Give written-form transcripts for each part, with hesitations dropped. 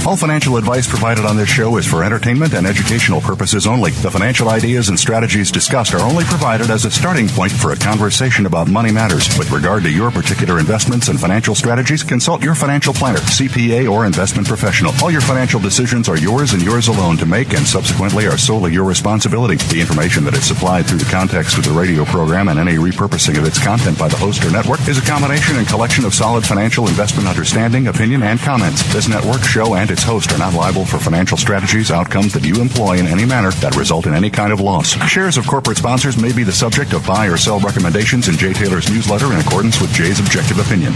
All financial advice provided on this show is for entertainment and educational purposes only. The financial ideas and strategies discussed are only provided as a starting point for a conversation about money matters. With regard to your particular investments and financial strategies, consult your financial planner, CPA, or investment professional. All your financial decisions are yours and yours alone to make, and subsequently are solely your responsibility. The information that is supplied through the context of the radio program and any repurposing of its content by the host or network is a combination and collection of solid financial investment understanding, opinion, and comments. This network, show, and its host are not liable for financial strategies, outcomes that you employ in any manner that result in any kind of loss. Shares of corporate sponsors may be the subject of buy or sell recommendations in Jay Taylor's newsletter in accordance with Jay's objective opinion.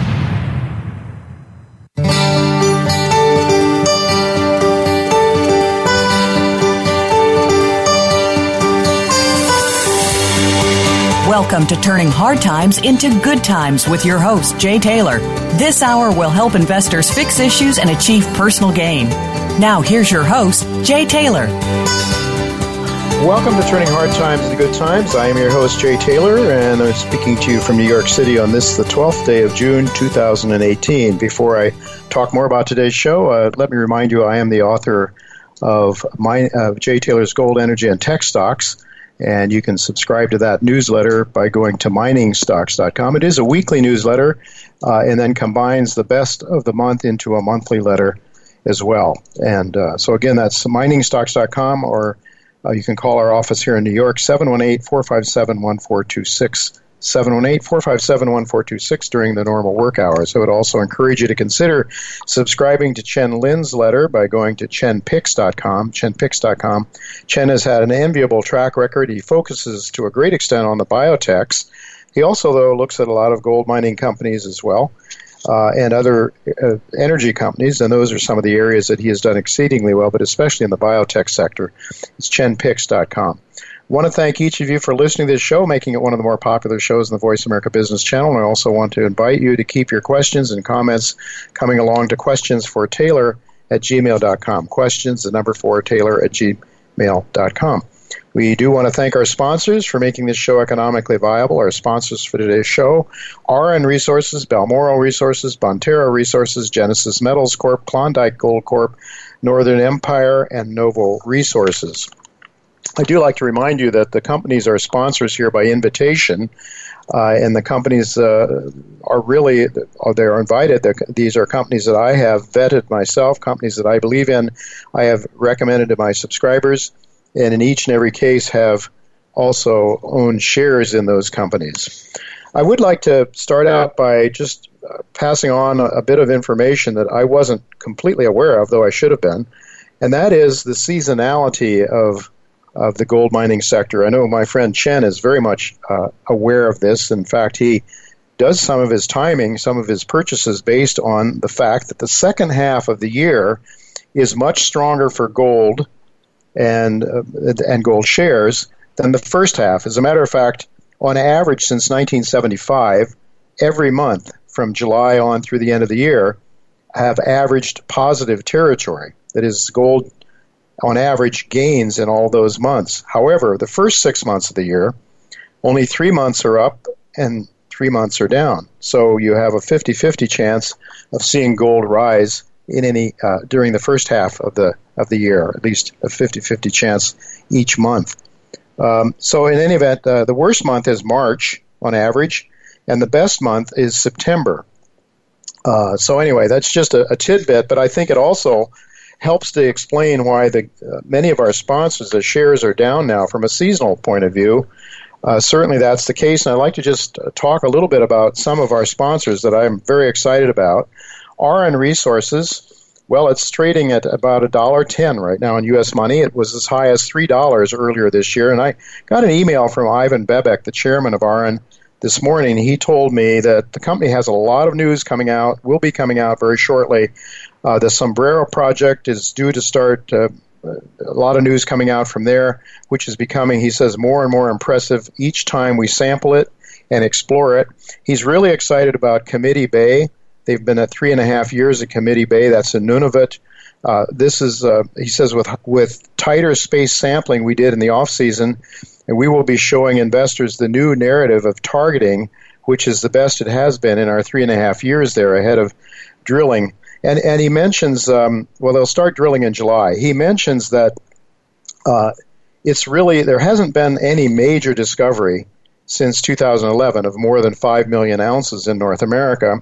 Welcome to Turning Hard Times into Good Times with your host, Jay Taylor. This hour will help investors fix issues and achieve personal gain. Now, here's your host, Jay Taylor. Welcome to Turning Hard Times into Good Times. I am your host, Jay Taylor, and I'm speaking to you from New York City on this, the 12th day of June, 2018. Before I talk more about today's show, let me remind you I am the author of Jay Taylor's Gold, Energy, and Tech Stocks. And you can subscribe to that newsletter by going to miningstocks.com. It is a weekly newsletter and then combines the best of the month into a monthly letter as well. And so again, that's miningstocks.com, or you can call our office here in New York, 718-457-1426. 718-457-1426 during the normal work hours. I would also encourage you to consider subscribing to Chen Lin's letter by going to chenpicks.com. Chenpicks.com. Chen has had an enviable track record. He focuses to a great extent on the biotechs. He also, though, looks at a lot of gold mining companies as well, and other energy companies, and those are some of the areas that he has done exceedingly well, but especially in the biotech sector. It's chenpicks.com. I want to thank each of you for listening to this show, making it one of the more popular shows in the Voice America Business Channel. And I also want to invite you to keep your questions and comments coming along to questionsfortaylor@gmail.com. Questions, the number 4, Taylor@gmail.com. We do want to thank our sponsors for making this show economically viable. Our sponsors for today's show, RN Resources, Balmoral Resources, Bonterra Resources, Genesis Metals Corp., Klondike Gold Corp., Northern Empire, and Novo Resources. I do like to remind you that the companies are sponsors here by invitation, and the companies are really, they're invited. These are companies that I have vetted myself, companies that I believe in, I have recommended to my subscribers, and in each and every case have also owned shares in those companies. I would like to start out by just passing on a bit of information that I wasn't completely aware of, though I should have been, and that is the seasonality of the gold mining sector. I know my friend Chen is very much aware of this. In fact, he does some of his timing, some of his purchases based on the fact that the second half of the year is much stronger for gold and gold shares than the first half. As a matter of fact, on average since 1975, every month from July on through the end of the year have averaged positive territory. That is, gold on average gains in all those months. However, the first 6 months of the year, only 3 months are up and 3 months are down. So you have a 50-50 chance of seeing gold rise in any during the first half of the year, at least a 50-50 chance each month. So in any event, the worst month is March on average, and the best month is September. So anyway, that's just a tidbit, but I think it also helps to explain why many of our sponsors, the shares are down now from a seasonal point of view. Certainly that's the case, and I'd like to just talk a little bit about some of our sponsors that I'm very excited about. RN Resources, well, it's trading at about $1.10 right now in U.S. money. It was as high as $3 earlier this year, and I got an email from Ivan Bebek, the chairman of RN, this morning. He told me that the company has a lot of news coming out, will be coming out very shortly. The Sombrero project is due to start, a lot of news coming out from there, which is becoming, he says, more and more impressive each time we sample it and explore it. He's really excited about Committee Bay. They've been at 3.5 years at Committee Bay. That's in Nunavut. This is, he says, with tighter space sampling we did in the off-season, and we will be showing investors the new narrative of targeting, which is the best it has been in our 3.5 years there ahead of drilling. And he mentions, they'll start drilling in July. He mentions that there hasn't been any major discovery since 2011 of more than 5 million ounces in North America.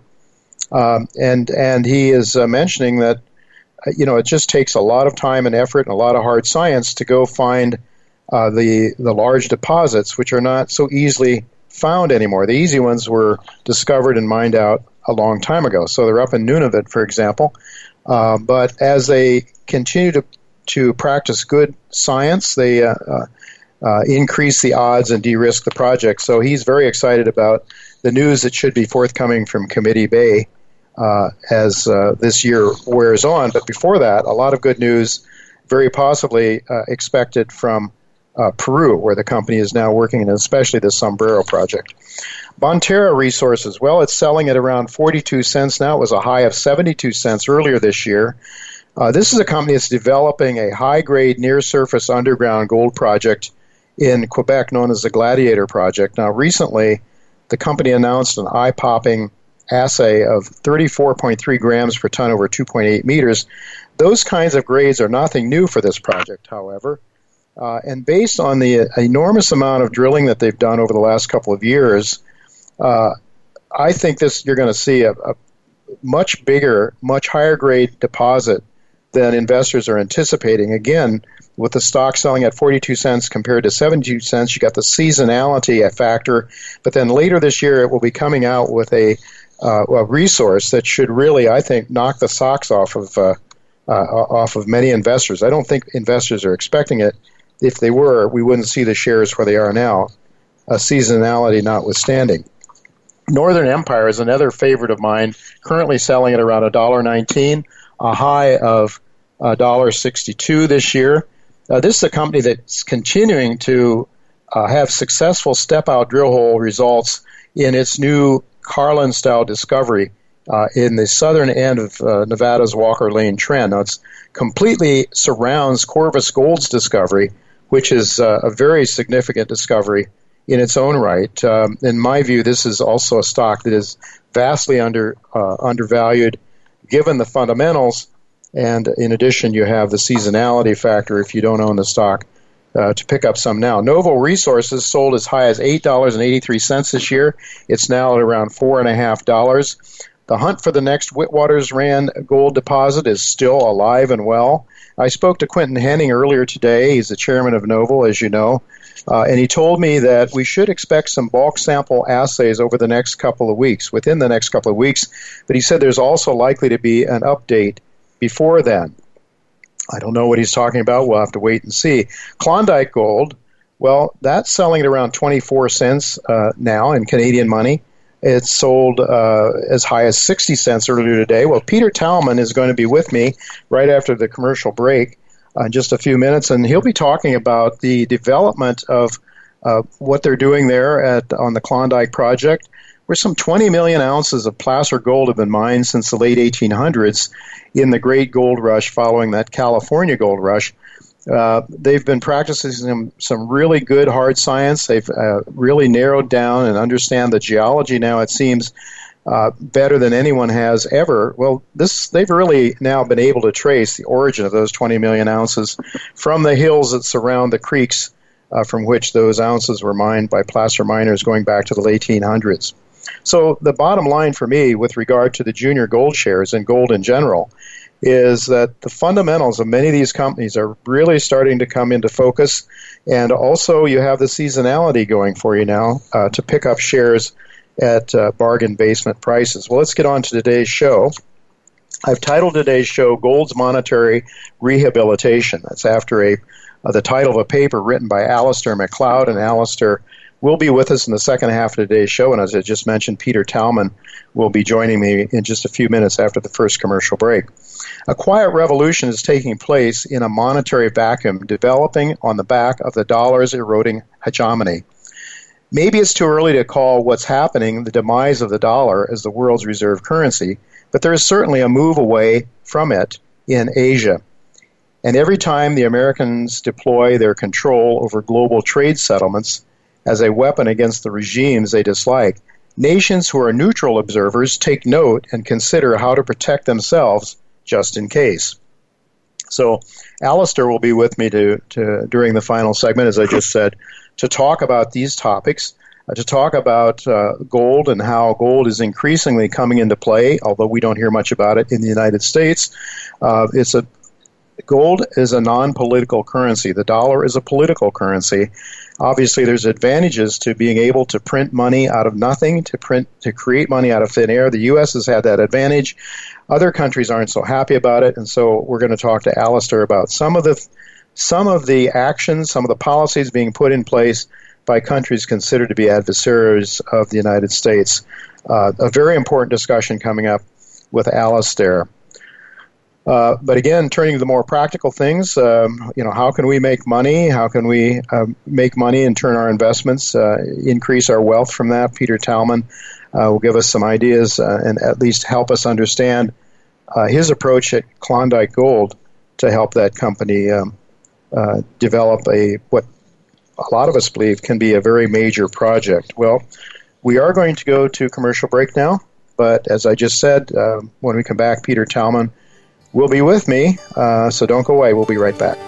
And he is mentioning that, it just takes a lot of time and effort and a lot of hard science to go find the large deposits, which are not so easily found anymore. The easy ones were discovered and mined out a long time ago. So they're up in Nunavut, for example. But as they continue to practice good science, they increase the odds and de-risk the project. So he's very excited about the news that should be forthcoming from Committee Bay as this year wears on. But before that, a lot of good news, very possibly expected from Peru, where the company is now working, and especially the Sombrero project. Bonterra Resources, well, it's selling at around 42 cents now. It was a high of 72 cents earlier this year. This is a company that's developing a high-grade near-surface underground gold project in Quebec known as the Gladiator Project. Now, recently, the company announced an eye-popping assay of 34.3 grams per ton over 2.8 meters. Those kinds of grades are nothing new for this project, however. And based on the enormous amount of drilling that they've done over the last couple of years, I think you're going to see a much bigger, much higher grade deposit than investors are anticipating. Again, with the stock selling at 42 cents compared to 72 cents, you got the seasonality factor. But then later this year, it will be coming out with a resource that should really, I think, knock the socks off of many investors. I don't think investors are expecting it. If they were, we wouldn't see the shares where they are now, seasonality notwithstanding. Northern Empire is another favorite of mine, currently selling at around $1.19, a high of $1.62 this year. This is a company that's continuing to have successful step-out drill hole results in its new Carlin-style discovery in the southern end of Nevada's Walker Lane Trend. Now, it completely surrounds Corvus Gold's discovery, which is a very significant discovery in its own right. In my view, this is also a stock that is vastly undervalued given the fundamentals, and in addition, you have the seasonality factor if you don't own the stock to pick up some now. Novo Resources sold as high as $8.83 this year. It's now at around $4.50. The hunt for the next Witwatersrand gold deposit is still alive and well. I spoke to Quentin Henning earlier today. He's the chairman of Novo, as you know, and he told me that we should expect some bulk sample assays over the next couple of weeks, within the next couple of weeks. But he said there's also likely to be an update before then. I don't know what he's talking about. We'll have to wait and see. Klondike Gold, well, that's selling at around 24 cents now in Canadian money. It's sold as high as 60 cents earlier today. Well, Peter Talman is going to be with me right after the commercial break in just a few minutes, and he'll be talking about the development of what they're doing there on the Klondike project, where some 20 million ounces of placer gold have been mined since the late 1800s in the great gold rush following that California gold rush. They've been practicing some really good hard science. They've really narrowed down and understand the geology now, it seems, better than anyone has ever. Well, they've really now been able to trace the origin of those 20 million ounces from the hills that surround the creeks from which those ounces were mined by placer miners going back to the late 1800s. So the bottom line for me with regard to the junior gold shares and gold in general is that the fundamentals of many of these companies are really starting to come into focus, and also you have the seasonality going for you now to pick up shares at bargain basement prices. Well, let's get on to today's show. I've titled today's show Gold's Monetary Rehabilitation. That's after the title of a paper written by Alistair MacLeod, and Alistair will be with us in the second half of today's show, and as I just mentioned, Peter Talman will be joining me in just a few minutes after the first commercial break. A quiet revolution is taking place in a monetary vacuum, developing on the back of the dollar's eroding hegemony. Maybe it's too early to call what's happening the demise of the dollar as the world's reserve currency, but there is certainly a move away from it in Asia. And every time the Americans deploy their control over global trade settlements as a weapon against the regimes they dislike, nations who are neutral observers take note and consider how to protect themselves just in case. So Alistair will be with me during the final segment, as I just said, to talk about these topics, to talk about gold and how gold is increasingly coming into play, although we don't hear much about it in the United States. Gold is a non-political currency. The dollar is a political currency. Obviously, there's advantages to being able to print money out of nothing, to create money out of thin air. The U.S. has had that advantage. Other countries aren't so happy about it, and so we're going to talk to Alistair about some of the actions, some of the policies being put in place by countries considered to be adversaries of the United States. A very important discussion coming up with Alistair. But again, turning to the more practical things, how can we make money? How can we make money and turn our investments, increase our wealth from that? Peter Talman will give us some ideas and at least help us understand his approach at Klondike Gold to help that company develop what a lot of us believe can be a very major project. Well, we are going to go to commercial break now, but as I just said, when we come back, Peter Talman will be with me, so don't go away. We'll be right back.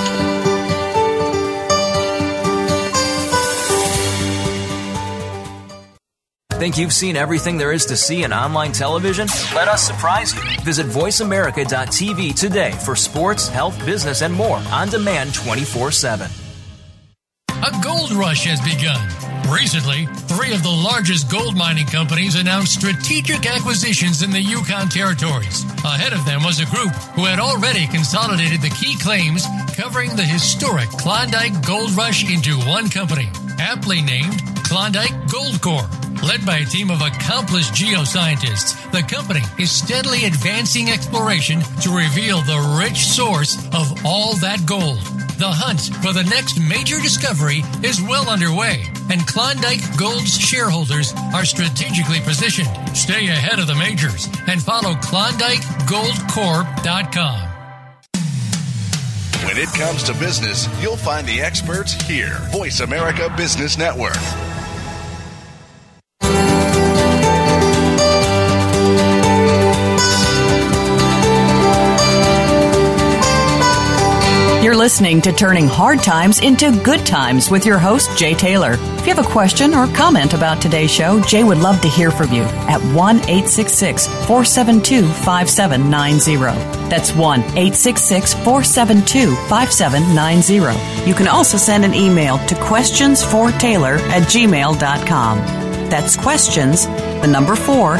Think you've seen everything there is to see in online television? Let us surprise you. Visit voiceamerica.tv today for sports, health, business, and more on demand 24/7. A gold rush has begun. Recently, 3 of the largest gold mining companies announced strategic acquisitions in the Yukon territories. Ahead of them was a group who had already consolidated the key claims covering the historic Klondike Gold Rush into one company, aptly named Klondike Gold Corp. Led by a team of accomplished geoscientists, the company is steadily advancing exploration to reveal the rich source of all that gold. The hunt for the next major discovery is well underway, and Klondike Gold's shareholders are strategically positioned. Stay ahead of the majors and follow KlondikeGoldCorp.com. When it comes to business, you'll find the experts here. Voice America Business Network. You're listening to Turning Hard Times into Good Times with your host, Jay Taylor. If you have a question or comment about today's show, Jay would love to hear from you at 1-866-472-5790. That's 1-866-472-5790. You can also send an email to questionsfortaylor@gmail.com. That's questions, the number 4,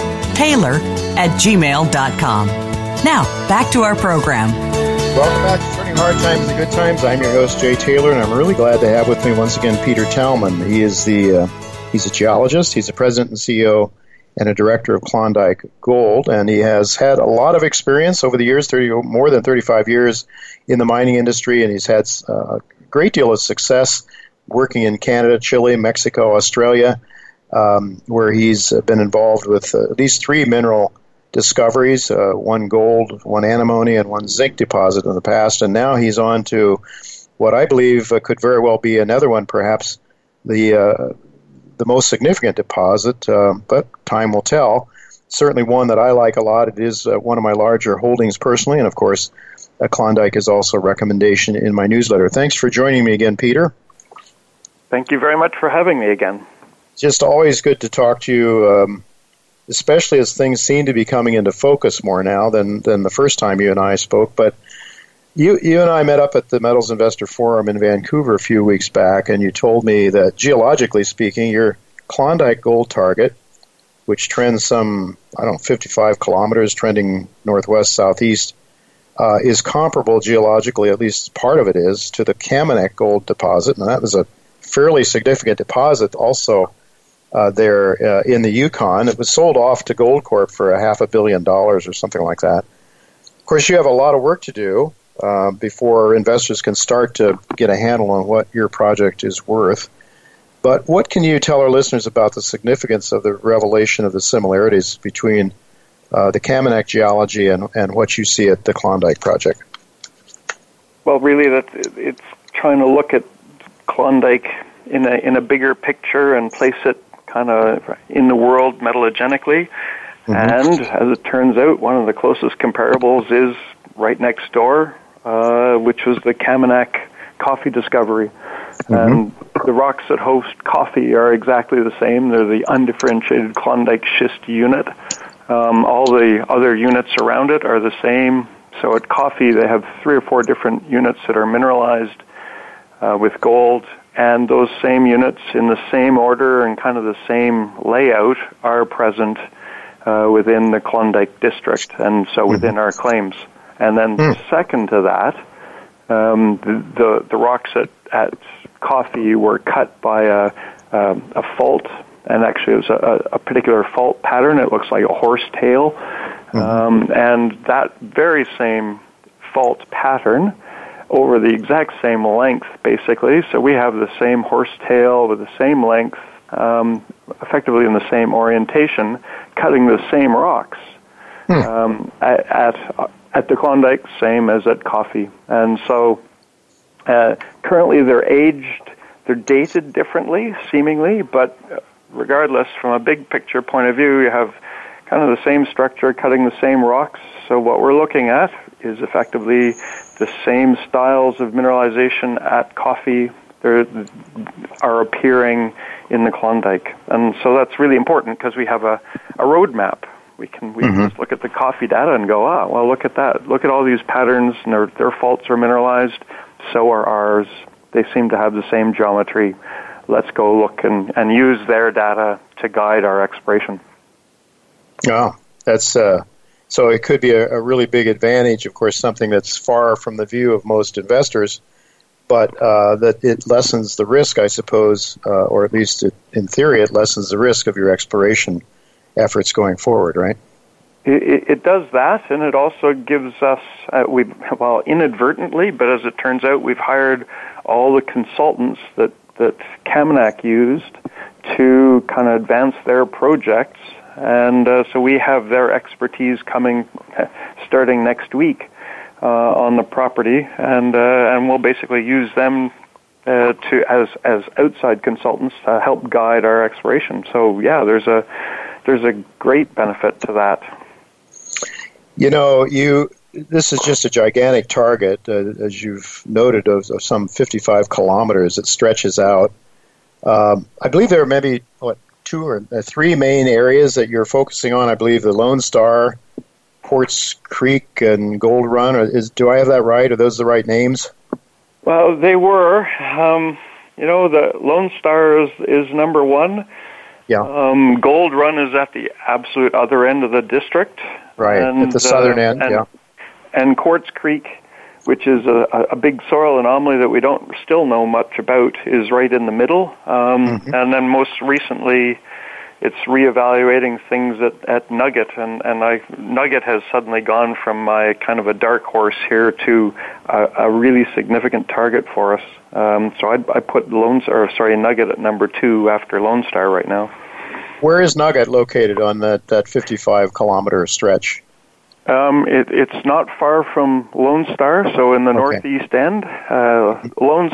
Taylor@gmail.com. Now, back to our program. Welcome back to Turning Hard Times into Good Times. I'm your host, Jay Taylor, and I'm really glad to have with me once again Peter Talman. He's a geologist. He's the president and CEO and a director of Klondike Gold, and he has had a lot of experience over the years, more than 35 years in the mining industry, and he's had a great deal of success working in Canada, Chile, Mexico, Australia, where he's been involved with at least 3 mineral discoveries, 1 gold, 1 antimony, and 1 zinc deposit in the past, and now he's on to what I believe could very well be another one, perhaps the most significant deposit, but time will tell. Certainly one that I like a lot. It is one of my larger holdings personally, and of course, Klondike is also a recommendation in my newsletter. Thanks for joining me again, Peter. Thank you very much for having me again. Just always good to talk to you, especially as things seem to be coming into focus more now than the first time you and I spoke. But you and I met up at the Metals Investor Forum in Vancouver a few weeks back, and you told me that geologically speaking, your Klondike gold target, which trends some, 55 kilometers, trending northwest-southeast, is comparable geologically, at least part of it is, to the Kaminak gold deposit. And that was a fairly significant deposit also there in the Yukon. It was sold off to Goldcorp for $500 million or something like that. Of course, you have a lot of work to do before investors can start to get a handle on what your project is worth. But what can you tell our listeners about the significance of the revelation of the similarities between the Kaminak geology and what you see at the Klondike project? Well, really, it's trying to look at Klondike in a bigger picture and place it kind of in the world metallogenically. And as it turns out, one of the closest comparables is right next door, which was the Kaminak coffee discovery. And the rocks that host coffee are exactly the same. They're the undifferentiated Klondike schist unit. All the other units around it are the same. So at coffee, they have 3 or 4 different units that are mineralized with gold. And those same units in the same order and kind of the same layout are present within the Klondike district, and so within our claims. And then second to that, the rocks at coffee were cut by a fault, and actually it was a particular fault pattern. It looks like a horse tail. And that very same fault pattern over the exact same length, basically. So we have the same horse tail with the same length, effectively in the same orientation, cutting the same rocks at the Klondike, same as at coffee. And so currently they're aged, they're dated differently, seemingly, but regardless, from a big picture point of view, you have kind of the same structure, cutting the same rocks. So what we're looking at is effectively the same styles of mineralization at coffee are appearing in the Klondike. And so that's really important because we have a roadmap. We can just look at the coffee data and go, well, look at that. Look at all these patterns, and their faults are mineralized. So are ours. They seem to have the same geometry. Let's go look and use their data to guide our exploration. Oh, that's so it could be a really big advantage, of course, something that's far from the view of most investors, but that it lessens the risk, I suppose, or at least in theory, it lessens the risk of your exploration efforts going forward, right? It does that, and it also gives us, inadvertently, but as it turns out, we've hired all the consultants that Kaminak used to kind of advance their projects, and so we have their expertise coming starting next week on the property, and we'll basically use them as outside consultants to help guide our exploration. So yeah, there's a great benefit to that. You know, this is just a gigantic target, as you've noted, of some 55 kilometers. It stretches out. I believe there are maybe 2 or 3 main areas that you're focusing on. I believe the Lone Star, Quartz Creek, and Gold Run. Do I have that right? Are those the right names? Well, they were. The Lone Star is number 1. Yeah. Gold Run is at the absolute other end of the district. Right, at the southern end, And Quartz Creek, which is a big soil anomaly that we don't still know much about, is right in the middle. And then most recently, it's reevaluating things at Nugget, and Nugget has suddenly gone from my kind of a dark horse here to a really significant target for us. So I put Nugget at number 2 after Lone Star right now. Where is Nugget located on that 55-kilometer stretch? It's not far from Lone Star, so in the northeast end. The Lone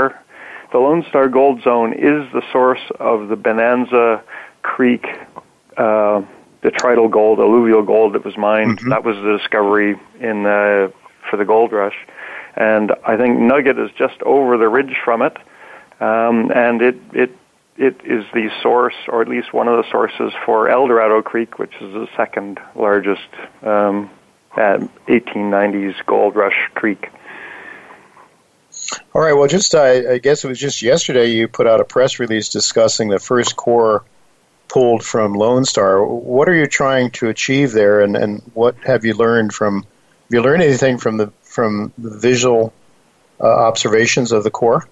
Star Gold Zone is the source of the Bonanza Creek detrital gold, alluvial gold that was mined. That was the discovery for the gold rush. And I think Nugget is just over the ridge from it, and it is the source, or at least one of the sources, for El Dorado Creek, which is the second largest 1890s gold rush creek. All right, well, I guess it was just yesterday you put out a press release discussing the first core pulled from Lone Star. What are you trying to achieve there, and what have you learned have you learned anything from the visual observations of the core?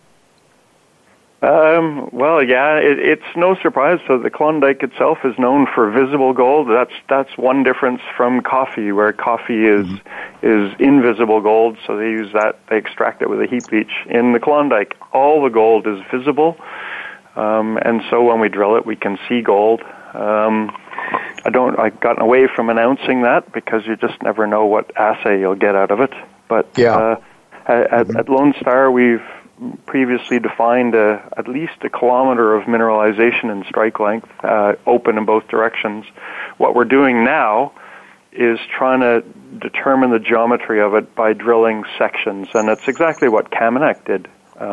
It's no surprise. So the Klondike itself is known for visible gold. That's one difference from coffee, where coffee is invisible gold. So they use that. They extract it with a heap leach. In the Klondike, all the gold is visible, and so when we drill it, we can see gold. I've gotten away from announcing that because you just never know what assay you'll get out of it. But at Lone Star, we've previously defined at least a kilometer of mineralization in strike length, open in both directions. What we're doing now is trying to determine the geometry of it by drilling sections, and it's exactly what Kaminak did,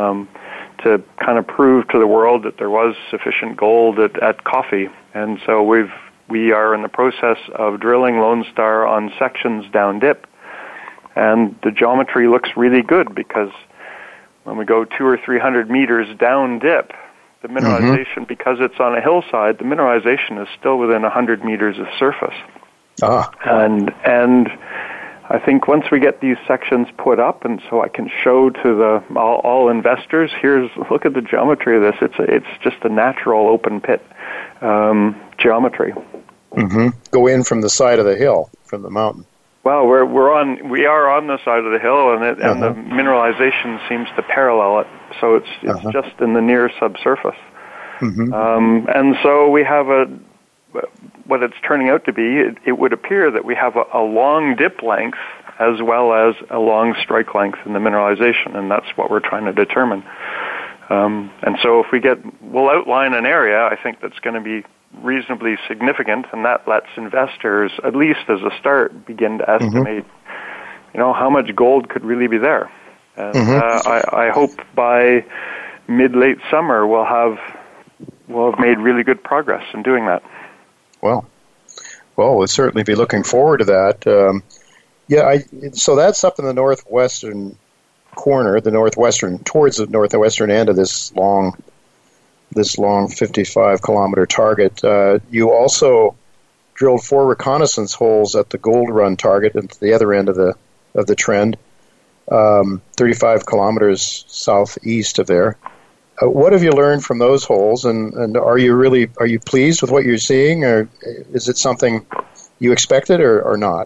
to kind of prove to the world that there was sufficient gold at Coffee. And so we are in the process of drilling Lone Star on sections down dip, and the geometry looks really good because when we go 200 or 300 meters down dip, the mineralization, because it's on a hillside, the mineralization is still within 100 meters of surface. And I think once we get these sections put up, and so I can show to all investors, look at the geometry of this. It's just a natural open pit geometry. Go in from the side of the hill, from the mountain. Well, we are on the side of the hill, and the mineralization seems to parallel it, so it's just in the near subsurface. And so we have what it's turning out to be. It would appear that we have a long dip length as well as a long strike length in the mineralization, and that's what we're trying to determine. And so if we'll outline an area, I think that's going to be reasonably significant, and that lets investors, at least as a start, begin to estimate, how much gold could really be there. And I hope by mid-late summer we'll have made really good progress in doing that. Well, we'll certainly be looking forward to that. So that's up in the northwestern corner, towards the northwestern end of this long 55-kilometer target. You also drilled 4 reconnaissance holes at the Gold Run target at the other end of the trend, 35 kilometers southeast of there. What have you learned from those holes, and are you pleased with what you're seeing, or is it something you expected or not?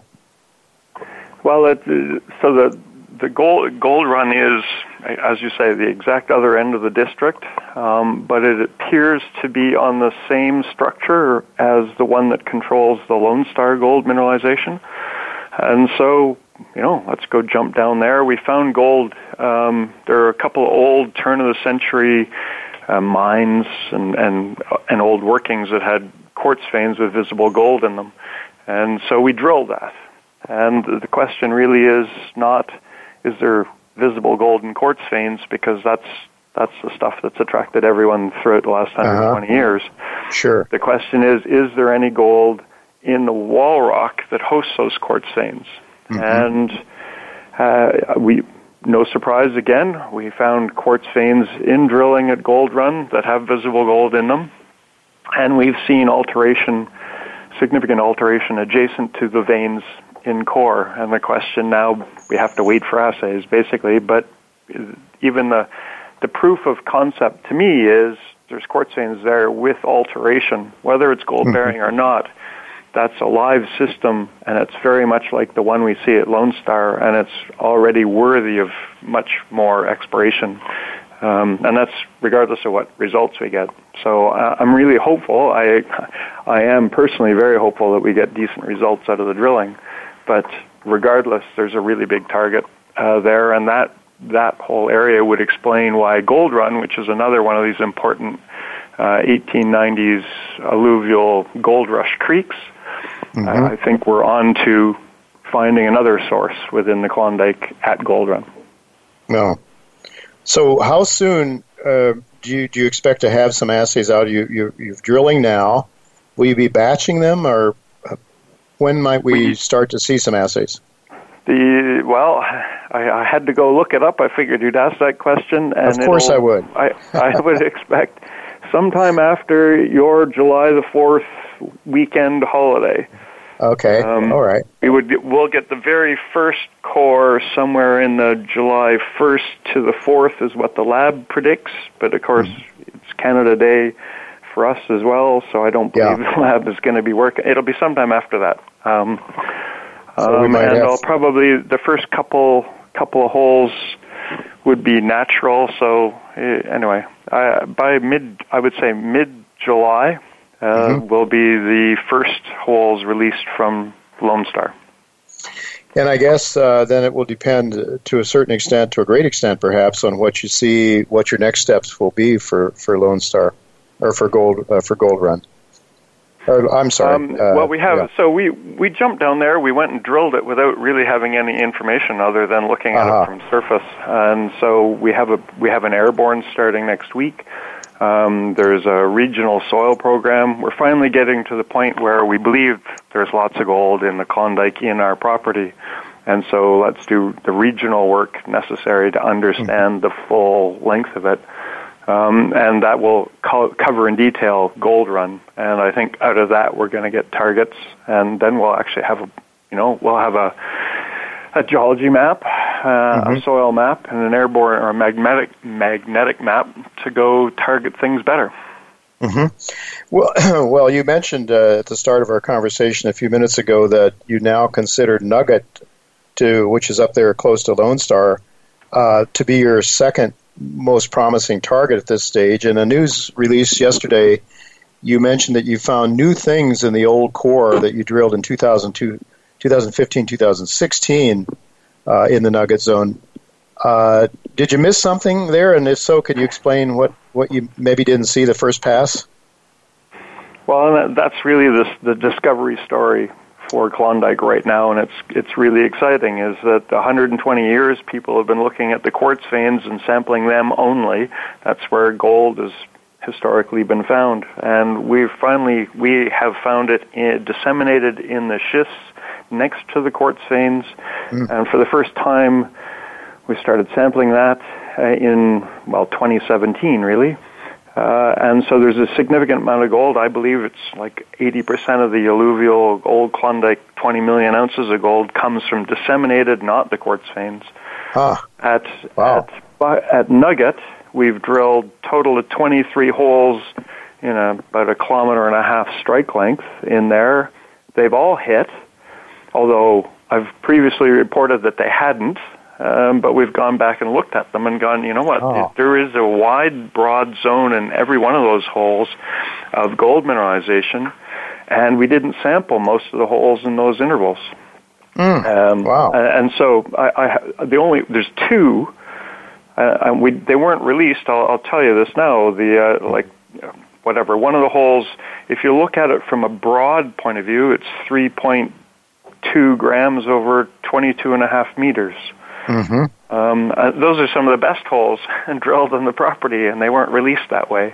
Well, so the Gold Run is, as you say, the exact other end of the district, but it appears to be on the same structure as the one that controls the Lone Star gold mineralization. And so, let's go jump down there. We found gold. There are a couple of old turn-of-the-century mines and old workings that had quartz veins with visible gold in them. And so we drilled that. And the question really is not, is there visible gold in quartz veins, because that's the stuff that's attracted everyone throughout the last 120 years. Sure. The question is there any gold in the wall rock that hosts those quartz veins? And no surprise again, we found quartz veins in drilling at Gold Run that have visible gold in them, and we've seen significant alteration adjacent to the veins in core. And the question now, we have to wait for assays, basically, but even the proof of concept to me is there's quartz veins there with alteration, whether it's gold-bearing or not. That's a live system, and it's very much like the one we see at Lone Star, and it's already worthy of much more exploration. And that's regardless of what results we get. So I'm really hopeful. I am personally very hopeful that we get decent results out of the drilling. But regardless, there's a really big target there, and that whole area would explain why Gold Run, which is another one of these important 1890s alluvial gold rush creeks, I think we're on to finding another source within the Klondike at Gold Run. No. So how soon do you expect to have some assays out? You're drilling now. Will you be batching them, or when might we start to see some assays? I had to go look it up. I figured you'd ask that question. And of course I would. I would expect sometime after your July the 4th weekend holiday. Okay, all right. We'll get the very first core somewhere in the July 1st to the 4th is what the lab predicts, but of course it's Canada Day for us as well, so I don't believe the lab is going to be working. It'll be sometime after that. I'll probably, the first couple of holes would be natural, so anyway, by mid-July, will be the first holes released from Lone Star. And I guess then it will depend to a certain extent, to a great extent perhaps, on what you see, what your next steps will be for Lone Star, or for Gold Run. I'm sorry. Well, we have. Yeah. So we jumped down there. We went and drilled it without really having any information other than looking at it from surface. And so we have an airborne starting next week. There's a regional soil program. We're finally getting to the point where we believe there's lots of gold in the Klondike in our property. And so let's do the regional work necessary to understand the full length of it. And that will cover in detail Gold Run. And I think out of that we're going to get targets, and then we'll actually have a geology map, a soil map, and an airborne or magnetic map to go target things better. Well, you mentioned at the start of our conversation a few minutes ago that you now consider Nugget, which is up there close to Lone Star, to be your second most promising target at this stage. In a news release yesterday, you mentioned that you found new things in the old core that you drilled in 2015, 2016 in the Nugget Zone. Did you miss something there? And if so, could you explain what you maybe didn't see the first pass? Well, that's really the discovery story for Klondike right now, and it's really exciting, is that 120 years people have been looking at the quartz veins and sampling them only. That's where gold has historically been found. And we have found it disseminated in the schists next to the quartz veins. And for the first time, we started sampling that in 2017, really. And so there's a significant amount of gold. I believe it's like 80% of the alluvial old Klondike, 20 million ounces of gold, comes from disseminated, not the quartz veins. At Nugget, we've drilled total of 23 holes in about 1.5 kilometer strike length in there. They've all hit, although I've previously reported that they hadn't. But we've gone back and looked at them and gone, you know what, there is a wide, broad zone in every one of those holes of gold mineralization, and we didn't sample most of the holes in those intervals. And so there's two. They weren't released. I'll tell you this now. One of the holes, if you look at it from a broad point of view, it's 3.2 grams over 22.5 meters. Those are some of the best holes drilled on the property, and they weren't released that way.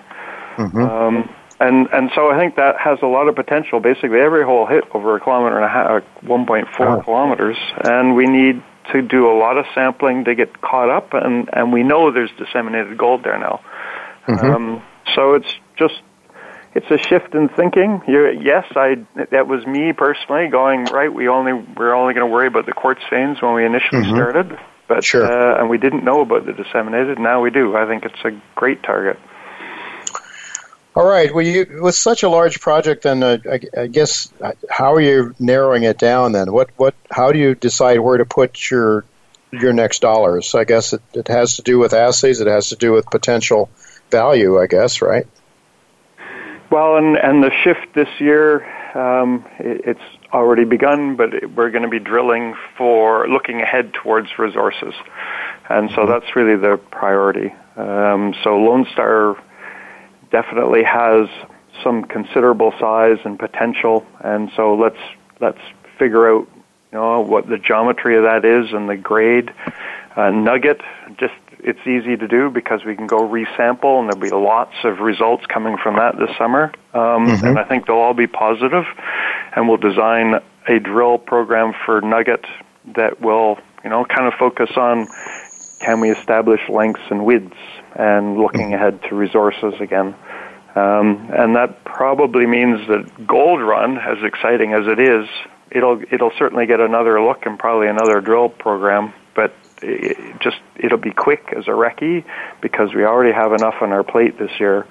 And so I think that has a lot of potential. Basically, every hole hit over 1.5 kilometers, 1.4 kilometers, and we need to do a lot of sampling to get caught up, and we know there's disseminated gold there now. So it's a shift in thinking. That was me personally going, right, we're only going to worry about the quartz veins when we initially started, but and we didn't know about the disseminated. Now we do. I think it's a great target. All right. Well, with such a large project, then I guess how are you narrowing it down? Then how do you decide where to put your next dollars? I guess it has to do with assays. It has to do with potential value, I guess, right? Well, and the shift this year, it's already begun, but we're going to be drilling looking ahead towards resources. And so that's really the priority. So Lone Star definitely has some considerable size and potential, and so let's figure out, what the geometry of that is and the grade. Nugget, it's easy to do because we can go resample, and there'll be lots of results coming from that this summer. And I think they'll all be positive, and we'll design a drill program for Nugget that will, kind of focus on, can we establish lengths and widths, and looking ahead to resources again. And that probably means that Gold Run, as exciting as it is, it'll certainly get another look and probably another drill program, but it'll be quick as a recce because we already have enough on our plate this year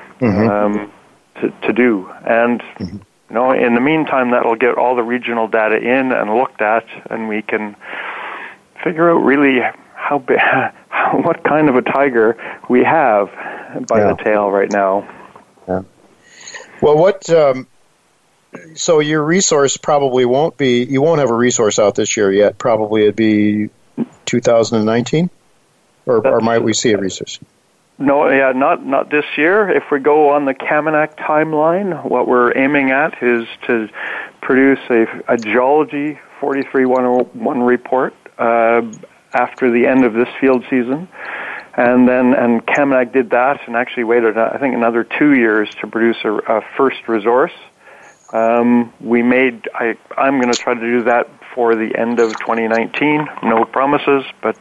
to do. And in the meantime, that'll get all the regional data in and looked at, and we can figure out really what kind of a tiger we have by the tail right now. Well, So your resource probably won't be, you won't have a resource out this year yet. Probably it'd be 2019? Or might we see a resource? No, not this year. If we go on the Kaminak timeline, what we're aiming at is to produce a geology 43-101 report after the end of this field season. And Kaminak did that and actually waited, I think, another 2 years to produce a first resource. I'm going to try to do that for the end of 2019. No promises, but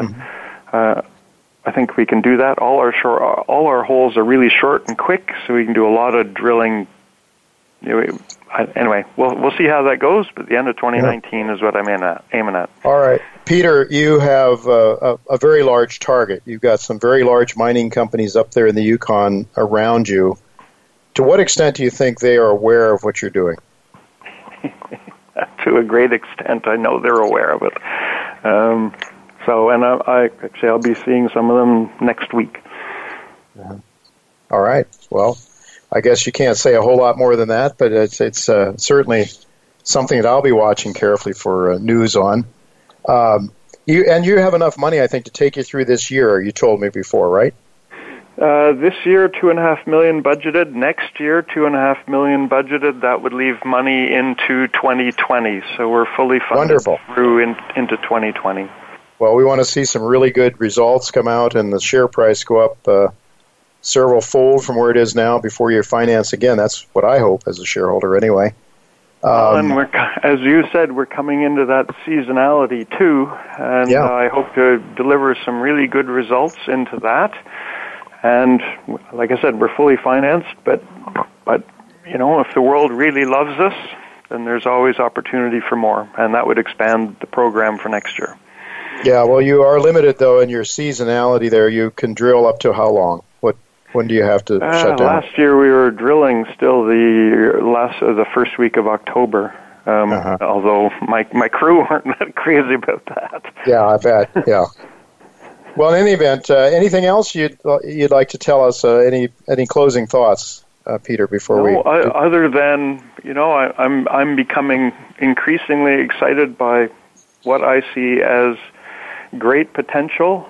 I think we can do that. All our holes are really short and quick, so we can do a lot of drilling. Anyway, we'll see how that goes, but the end of 2019 is what I'm aiming at. All right. Peter, you have a very large target. You've got some very large mining companies up there in the Yukon around you. To what extent do you think they are aware of what you're doing? To a great extent, I know they're aware of it. I'll be seeing some of them next week. All right. Well, I guess you can't say a whole lot more than that, but it's certainly something that I'll be watching carefully for news on. You have enough money, I think, to take you through this year. You told me before, right? This year, $2.5 million budgeted. Next year, $2.5 million budgeted. That would leave money into 2020. So we're fully funded through into 2020. Well, we want to see some really good results come out and the share price go up several fold from where it is now before you finance again. That's what I hope as a shareholder anyway. And as you said, we're coming into that seasonality too, and I hope to deliver some really good results into that. And like I said, we're fully financed, but if the world really loves us, then there's always opportunity for more, and that would expand the program for next year. Yeah, well, you are limited, though, in your seasonality there. You can drill up to how long? When do you have to shut down? Last year we were drilling still the first week of October, although my crew aren't that crazy about that. Yeah, I bet, yeah. Well, in any event, anything else you'd like to tell us? Any closing thoughts, Peter? Other than I'm becoming increasingly excited by what I see as great potential,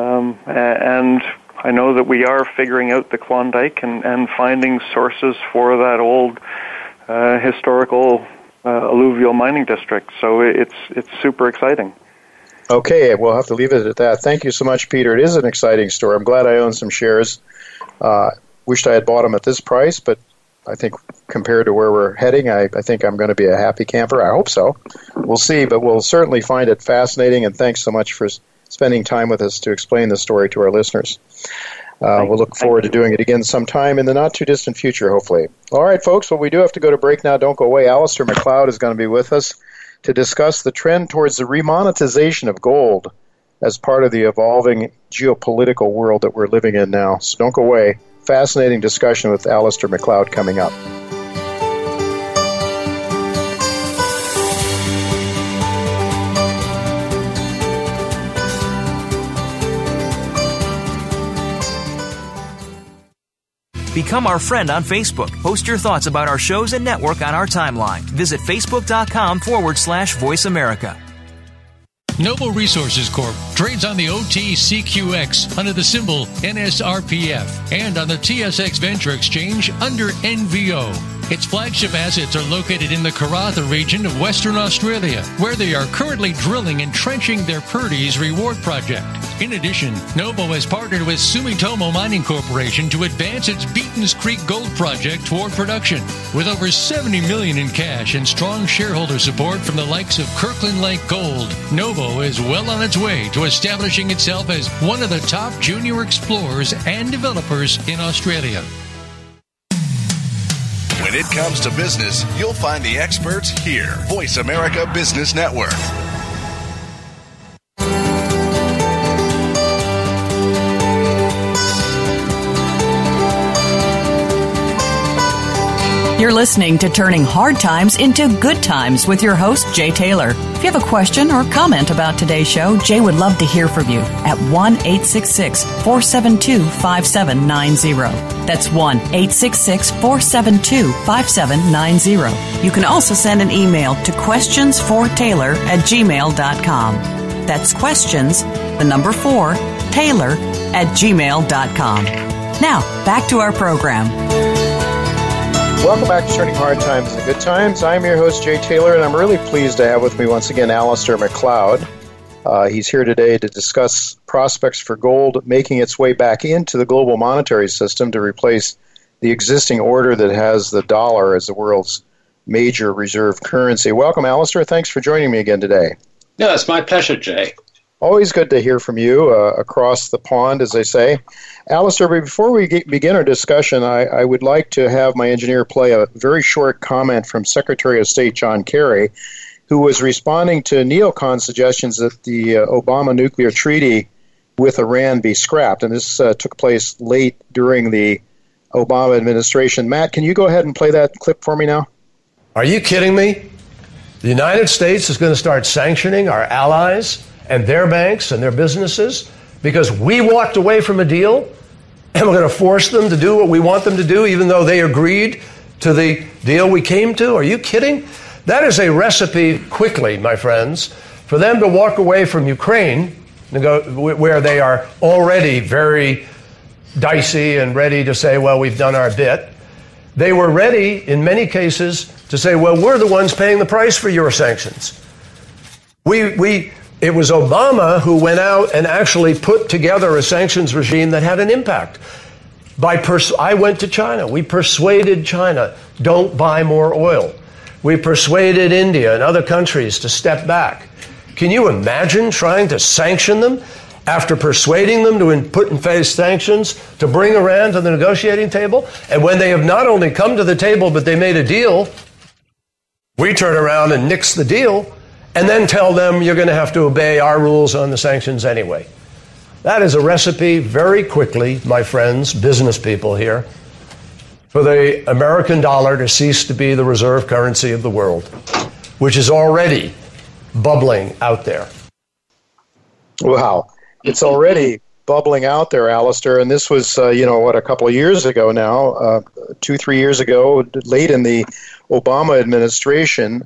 and I know that we are figuring out the Klondike and finding sources for that old historical alluvial mining district. So it's super exciting. Okay, we'll have to leave it at that. Thank you so much, Peter. It is an exciting story. I'm glad I own some shares. Wished I had bought them at this price, but I think compared to where we're heading, I think I'm going to be a happy camper. I hope so. We'll see, but we'll certainly find it fascinating, and thanks so much for spending time with us to explain the story to our listeners. We'll look forward to doing it again sometime in the not-too-distant future, hopefully. All right, folks, well, we do have to go to break now. Don't go away. Alistair MacLeod is going to be with us to discuss the trend towards the remonetization of gold as part of the evolving geopolitical world that we're living in now. So don't go away. Fascinating discussion with Alistair MacLeod coming up. Become our friend on Facebook. Post your thoughts about our shows and network on our timeline. Visit facebook.com/Voice America. Noble Resources Corp. trades on the OTCQX under the symbol NSRPF and on the TSX Venture Exchange under NVO. Its flagship assets are located in the Karratha region of Western Australia, where they are currently drilling and trenching their Purdy's Reward project. In addition, Noble has partnered with Sumitomo Mining Corporation to advance its Beaton's Creek Gold project toward production. With over $70 million in cash and strong shareholder support from the likes of Kirkland Lake Gold, Noble is well on its way to establishing itself as one of the top junior explorers and developers in Australia. When it comes to business, you'll find the experts here. Voice America Business Network. You're listening to Turning Hard Times into Good Times with your host, Jay Taylor. If you have a question or comment about today's show, Jay would love to hear from you at 1-866-472-5790. That's 1-866-472-5790. You can also send an email to questionsfortaylor@gmail.com. That's questions, the number 4, Taylor@gmail.com. Now, back to our program. Welcome back to Turning Hard Times into Good Times. I'm your host, Jay Taylor, and I'm really pleased to have with me once again Alasdair Macleod. He's here today to discuss prospects for gold making its way back into the global monetary system to replace the existing order that has the dollar as the world's major reserve currency. Welcome, Alasdair. Thanks for joining me again today. No, it's my pleasure, Jay. Always good to hear from you across the pond, as they say. Alasdair, before we begin our discussion, I would like to have my engineer play a very short comment from Secretary of State John Kerry, who was responding to neocon suggestions that the Obama nuclear treaty with Iran be scrapped. And this took place late during the Obama administration. Matt, can you go ahead and play that clip for me now? Are you kidding me? The United States is going to start sanctioning our allies and their banks and their businesses because we walked away from a deal, and we're going to force them to do what we want them to do even though they agreed to the deal we came to? Are you kidding? That is a recipe quickly, my friends, for them to walk away from Ukraine, where they are already very dicey and ready to say, well, we've done our bit. They were ready, in many cases, to say, well, we're the ones paying the price for your sanctions. It was Obama who went out and actually put together a sanctions regime that had an impact. I went to China. We persuaded China, don't buy more oil. We persuaded India and other countries to step back. Can you imagine trying to sanction them after persuading them to put in place sanctions to bring Iran to the negotiating table? And when they have not only come to the table, but they made a deal, we turn around and nix the deal and then tell them you're going to have to obey our rules on the sanctions anyway. That is a recipe very quickly, my friends, business people here, for the American dollar to cease to be the reserve currency of the world, which is already bubbling out there. Wow. It's already bubbling out there, Alasdair, and this was, a couple of years ago now, 2-3 years ago, late in the Obama administration.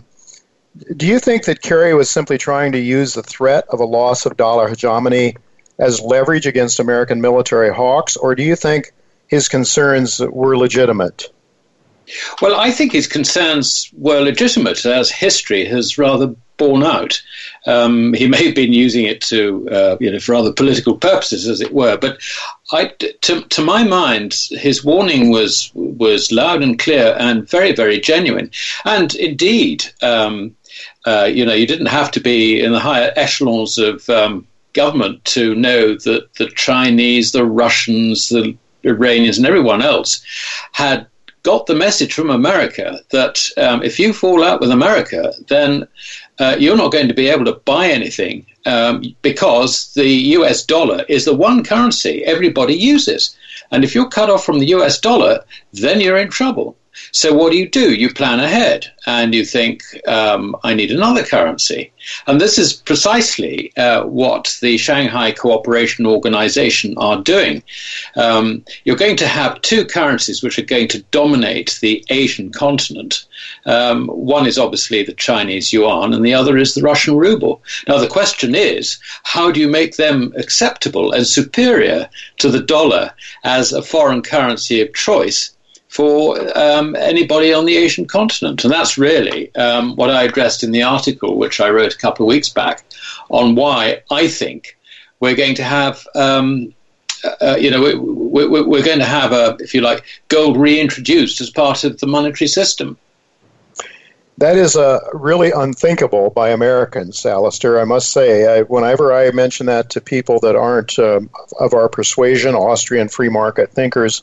Do you think that Kerry was simply trying to use the threat of a loss of dollar hegemony as leverage against American military hawks, or do you think his concerns were legitimate? Well, I think his concerns were legitimate, as history has rather borne out. He may have been using it to, for other political purposes, as it were. But to my mind, his warning was loud and clear and very, very genuine. And indeed, you didn't have to be in the higher echelons of government to know that the Chinese, the Russians, the Iranians, and everyone else had got the message from America that if you fall out with America, then you're not going to be able to buy anything because the US dollar is the one currency everybody uses. And if you're cut off from the US dollar, then you're in trouble. So what do? You plan ahead and you think, I need another currency. And this is precisely what the Shanghai Cooperation Organization are doing. You're going to have two currencies which are going to dominate the Asian continent. One is obviously the Chinese yuan and the other is the Russian ruble. Now, the question is, how do you make them acceptable and superior to the dollar as a foreign currency of choice for anybody on the Asian continent? And that's really what I addressed in the article, which I wrote a couple of weeks back, on why I think we're going to have, we're going to have, if you like, gold reintroduced as part of the monetary system. That is really unthinkable by Americans, Alasdair, I must say. Whenever I mention that to people that aren't of our persuasion, Austrian free market thinkers,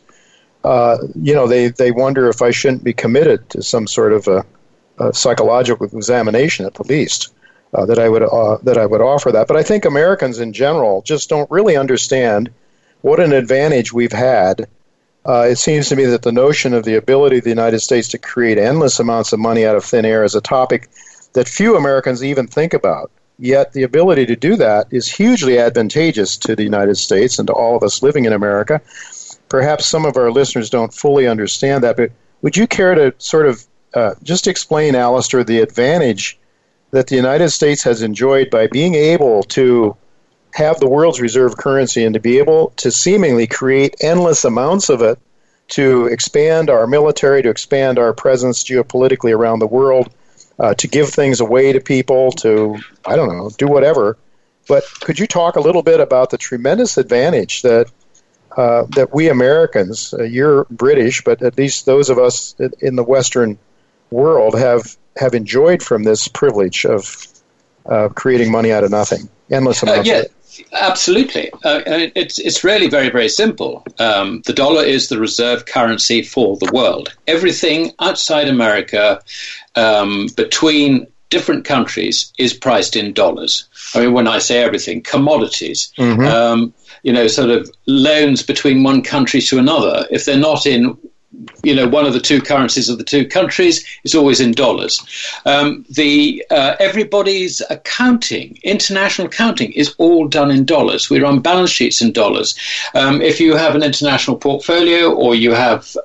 they wonder if I shouldn't be committed to some sort of a psychological examination at the least, that I would offer that. But I think Americans in general just don't really understand what an advantage we've had It seems to me that the notion of the ability of the United States to create endless amounts of money out of thin air is a topic that few Americans even think about. Yet the ability to do that is hugely advantageous to the United States and to all of us living in America. Perhaps some of our listeners don't fully understand that, but would you care to sort of just explain, Alistair, the advantage that the United States has enjoyed by being able to have the world's reserve currency and to be able to seemingly create endless amounts of it to expand our military, to expand our presence geopolitically around the world, to give things away to people, to, I don't know, do whatever. But could you talk a little bit about the tremendous advantage that that we Americans, you're British, but at least those of us in the Western world have enjoyed from this privilege of creating money out of nothing, endless amounts of it? Absolutely. It's really very, very simple. The dollar is the reserve currency for the world. Everything outside America, between different countries, is priced in dollars. I mean, when I say everything, commodities, sort of loans between one country to another, if they're not in one of the two currencies of the two countries, is always in dollars. Everybody's accounting, international accounting, is all done in dollars. We run balance sheets in dollars. If you have an international portfolio or you have,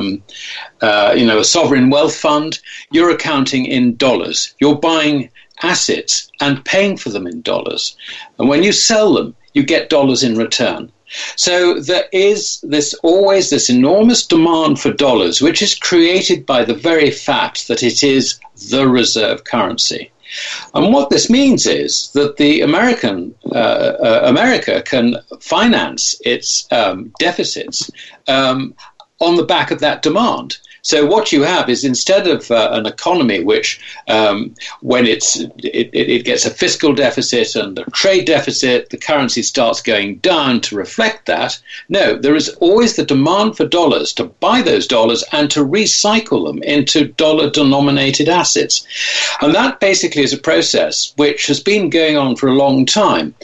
a sovereign wealth fund, you're accounting in dollars. You're buying assets and paying for them in dollars. And when you sell them, you get dollars in return. So there is always this enormous demand for dollars, which is created by the very fact that it is the reserve currency. And what this means is that the America can finance its deficits on the back of that demand. So what you have is, instead of an economy which, when it gets a fiscal deficit and a trade deficit, the currency starts going down to reflect that. No, there is always the demand for dollars to buy those dollars and to recycle them into dollar-denominated assets. And that basically is a process which has been going on for a long time.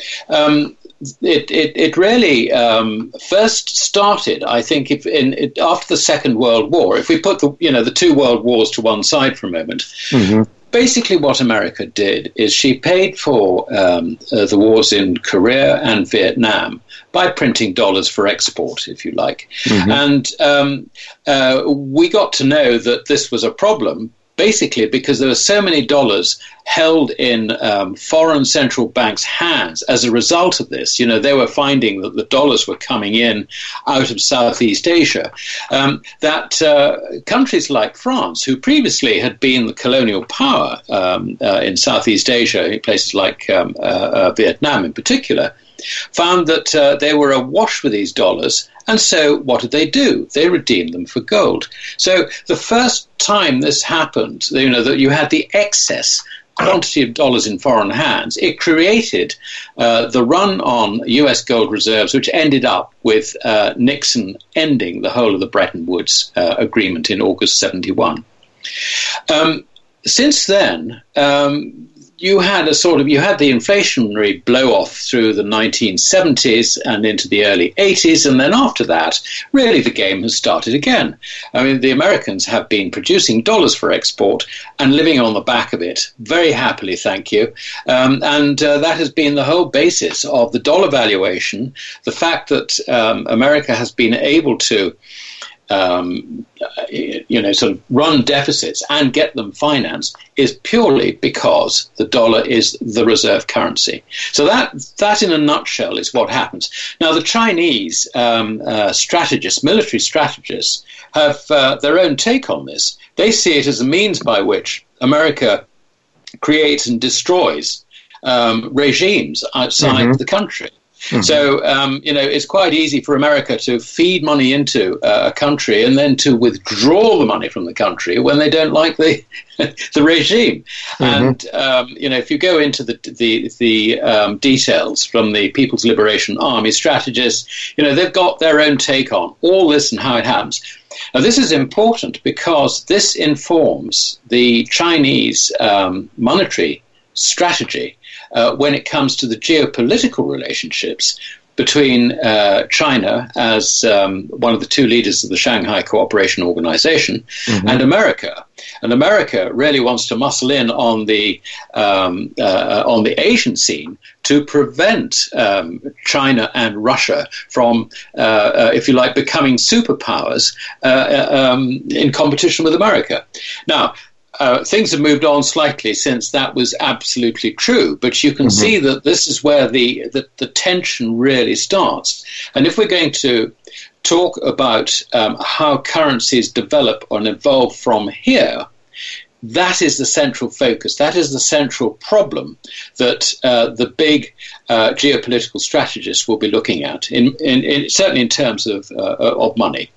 It really first started, I think, after the Second World War. If we put the two world wars to one side for a moment, basically what America did is she paid for the wars in Korea and Vietnam by printing dollars for export, if you like. And we got to know that this was a problem, basically because there were so many dollars held in foreign central banks' hands as a result of this. They were finding that the dollars were coming in out of Southeast Asia, that countries like France, who previously had been the colonial power in Southeast Asia, in places like Vietnam in particular, found that they were awash with these dollars. And so what did they do? They redeemed them for gold. So the first time this happened, that you had the excess quantity of dollars in foreign hands, it created the run on U.S. gold reserves, which ended up with Nixon ending the whole of the Bretton Woods agreement in August 1971. Since then, you had the inflationary blow-off through the 1970s and into the early 80s, and then after that, really the game has started again. I mean, the Americans have been producing dollars for export and living on the back of it very happily, thank you. And that has been the whole basis of the dollar valuation, the fact that America has been able to sort of run deficits and get them financed is purely because the dollar is the reserve currency. So that in a nutshell is what happens. Now, the Chinese military strategists, have their own take on this. They see it as a means by which America creates and destroys regimes outside the country. So, it's quite easy for America to feed money into a country and then to withdraw the money from the country when they don't like the regime. And, if you go into the details from the People's Liberation Army strategists, they've got their own take on all this and how it happens. Now, this is important because this informs the Chinese monetary strategy when it comes to the geopolitical relationships between China as one of the two leaders of the Shanghai Cooperation Organization and America. And America really wants to muscle in on the Asian scene to prevent China and Russia from, if you like, becoming superpowers in competition with America. Now, things have moved on slightly since that was absolutely true, but you can see that this is where the tension really starts. And if we're going to talk about how currencies develop and evolve from here, that is the central focus. That is the central problem that the big geopolitical strategists will be looking at, certainly in terms of money.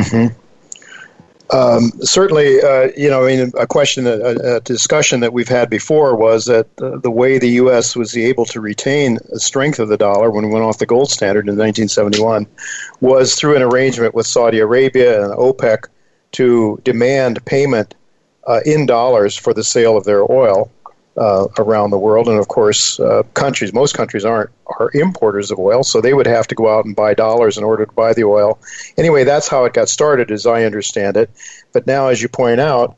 Certainly, a question, a discussion that we've had before was that the way the U.S. was able to retain the strength of the dollar when we went off the gold standard in 1971 was through an arrangement with Saudi Arabia and OPEC to demand payment in dollars for the sale of their oil around the world. And of course, most countries are importers of oil, so they would have to go out and buy dollars in order to buy the oil. Anyway, that's how it got started, as I understand it. But now, as you point out,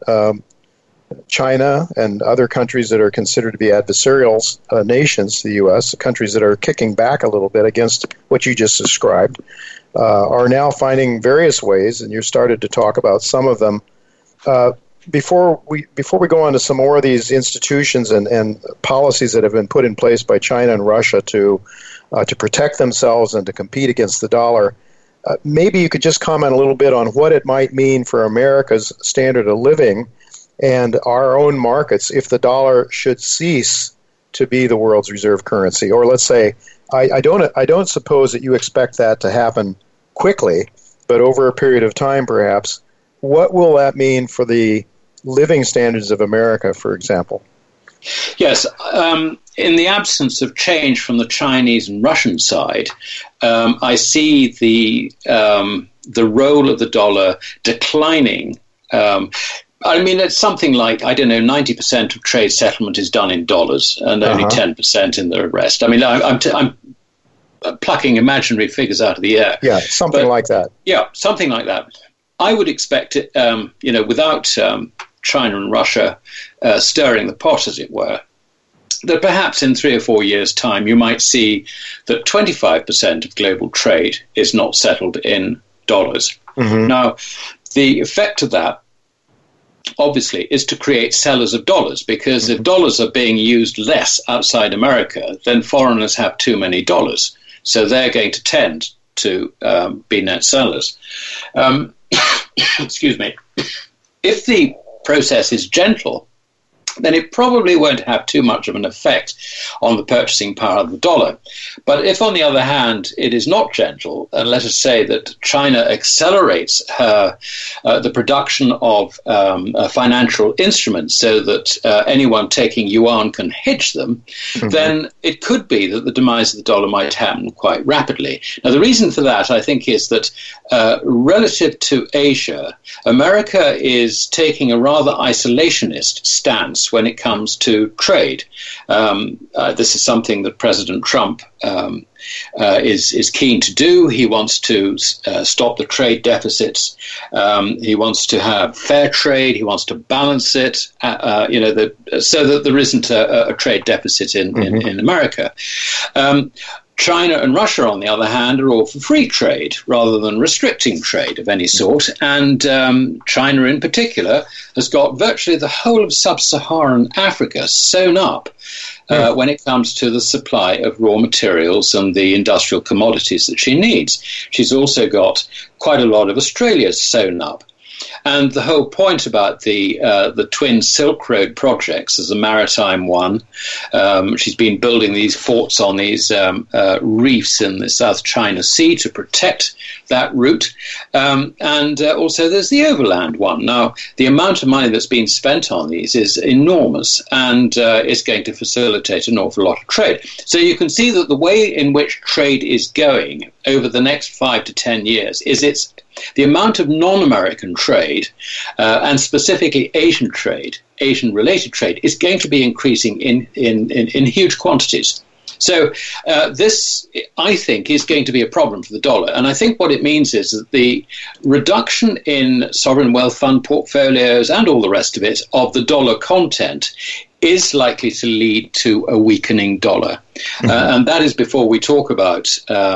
China and other countries that are considered to be adversarial nations to the U.S., countries that are kicking back a little bit against what you just described, are now finding various ways, and you started to talk about some of them. Before we go on to some more of these institutions and policies that have been put in place by China and Russia to protect themselves and to compete against the dollar, maybe you could just comment a little bit on what it might mean for America's standard of living and our own markets if the dollar should cease to be the world's reserve currency. Or let's say, I don't suppose that you expect that to happen quickly, but over a period of time perhaps. What will that mean for the living standards of America, for example? Yes. In the absence of change from the Chinese and Russian side, I see the role of the dollar declining. It's something like, 90% of trade settlement is done in dollars and only 10% in the rest. I'm plucking imaginary figures out of the air. Yeah, something like that. Yeah, something like that. I would expect it, without China and Russia stirring the pot, as it were, that perhaps in 3 or 4 years' time you might see that 25% of global trade is not settled in dollars. Now, the effect of that, obviously, is to create sellers of dollars, because if dollars are being used less outside America, then foreigners have too many dollars. So they're going to tend to be net sellers. Excuse me. If the process is gentle, then it probably won't have too much of an effect on the purchasing power of the dollar. But if, on the other hand, it is not gentle, and let us say that China accelerates the production of financial instruments so that anyone taking yuan can hedge them, then it could be that the demise of the dollar might happen quite rapidly. Now, the reason for that, I think, is that relative to Asia, America is taking a rather isolationist stance when it comes to trade. This is something that President Trump is keen to do. He wants to stop the trade deficits. He wants to have fair trade. He wants to balance it, so that there isn't a trade deficit in America. China and Russia, on the other hand, are all for free trade rather than restricting trade of any sort. And China in particular has got virtually the whole of sub-Saharan Africa sewn up when it comes to the supply of raw materials and the industrial commodities that she needs. She's also got quite a lot of Australia sewn up. And the whole point about the twin Silk Road projects is a maritime one. She's been building these forts on these reefs in the South China Sea to protect that route. And also there's the overland one. Now, the amount of money that's been spent on these is enormous and is going to facilitate an awful lot of trade. So you can see that the way in which trade is going over the next 5 to 10 years is the amount of non-American trade, and specifically Asian trade, Asian-related trade, is going to be increasing in huge quantities. So this, I think, is going to be a problem for the dollar. And I think what it means is that the reduction in sovereign wealth fund portfolios and all the rest of it, of the dollar content, is likely to lead to a weakening dollar. And that is before we talk about,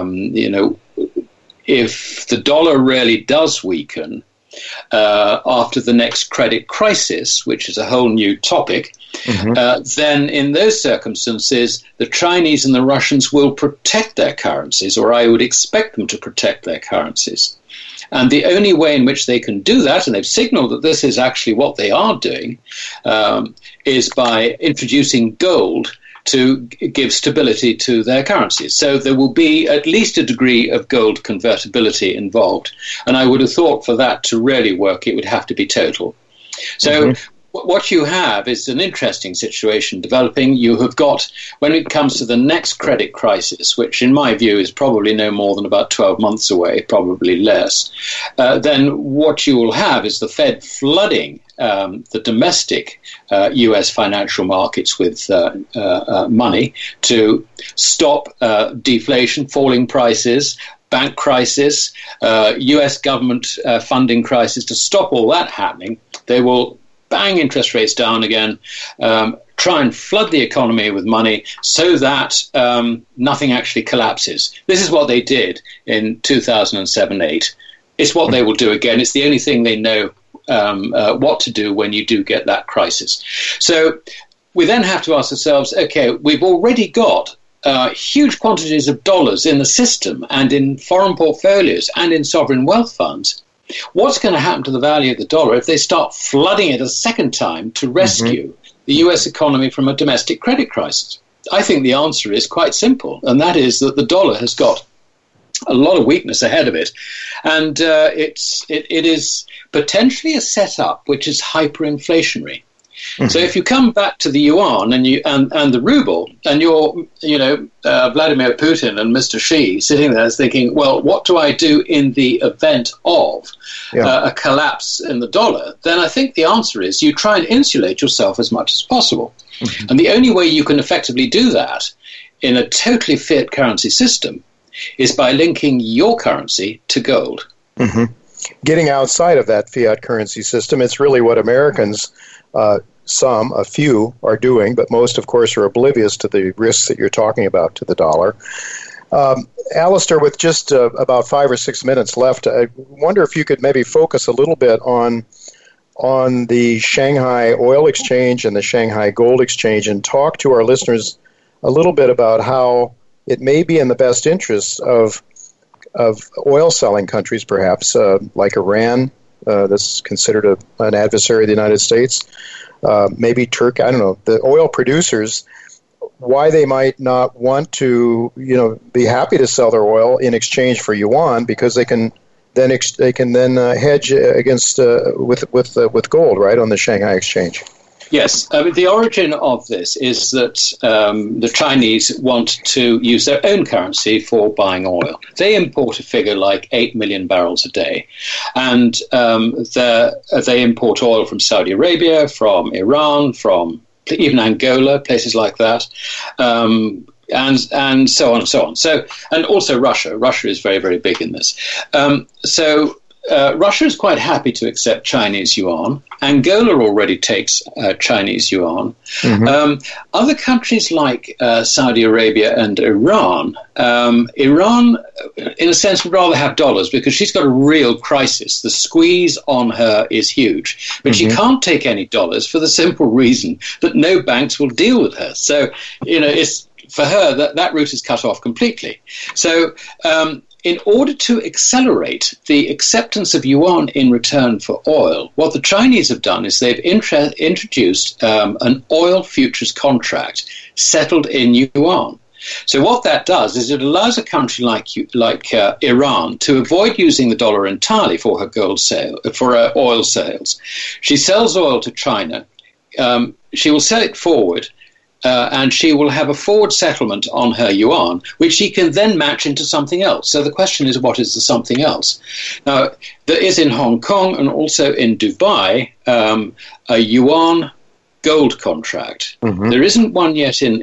if the dollar really does weaken after the next credit crisis, which is a whole new topic, then in those circumstances, the Chinese and the Russians will protect their currencies, or I would expect them to protect their currencies. And the only way in which they can do that, and they've signaled that this is actually what they are doing, is by introducing gold to give stability to their currencies. So there will be at least a degree of gold convertibility involved. And I would have thought for that to really work, it would have to be total. So what you have is an interesting situation developing. You have got, when it comes to the next credit crisis, which in my view is probably no more than about 12 months away, probably less, then what you will have is the Fed flooding the domestic U.S. financial markets with money to stop deflation, falling prices, bank crisis, U.S. government funding crisis. To stop all that happening, they will bang interest rates down again, try and flood the economy with money so that nothing actually collapses. This is what they did in 2007-8. It's what they will do again. It's the only thing they know what to do when you do get that crisis. So we then have to ask ourselves, okay, we've already got huge quantities of dollars in the system and in foreign portfolios and in sovereign wealth funds. What's going to happen to the value of the dollar if they start flooding it a second time to rescue the U.S. economy from a domestic credit crisis? I think the answer is quite simple, and that is that the dollar has got a lot of weakness ahead of it, and it is potentially a setup which is hyperinflationary. So if you come back to the yuan and the ruble, and you're Vladimir Putin and Mr. Xi sitting there thinking, well, what do I do in the event of a collapse in the dollar? Then I think the answer is you try and insulate yourself as much as possible. And the only way you can effectively do that in a totally fiat currency system is by linking your currency to gold. Getting outside of that fiat currency system, it's really what Americans, a few, are doing, but most, of course, are oblivious to the risks that you're talking about to the dollar. Alistair, with just about 5 or 6 minutes left, I wonder if you could maybe focus a little bit on the Shanghai Oil Exchange and the Shanghai Gold Exchange and talk to our listeners a little bit about how it may be in the best interest of oil-selling countries, perhaps, like Iran, that's considered an adversary of the United States, maybe Turkey, I don't know, the oil producers, why they might not want to, be happy to sell their oil in exchange for yuan, because they can then hedge against with gold, right, on the Shanghai Exchange. Yes, the origin of this is that the Chinese want to use their own currency for buying oil. They import a figure like 8 million barrels a day, and they import oil from Saudi Arabia, from Iran, from even Angola, places like that, and so on and so on. So, and also Russia. Russia is very, very big in this. Russia is quite happy to accept Chinese yuan. Angola already takes Chinese yuan. Other countries like Saudi Arabia and Iran, Iran, in a sense, would rather have dollars because she's got a real crisis. The squeeze on her is huge. But she can't take any dollars for the simple reason that no banks will deal with her. So, it's for her that route is cut off completely. So, in order to accelerate the acceptance of yuan in return for oil, what the Chinese have done is they've introduced an oil futures contract settled in yuan. So what that does is it allows a country like Iran to avoid using the dollar entirely for her oil sales. She sells oil to China. She will sell it forward. And she will have a forward settlement on her yuan, which she can then match into something else. So the question is, what is the something else? Now, there is in Hong Kong and also in Dubai a yuan gold contract. Mm-hmm. There isn't one yet in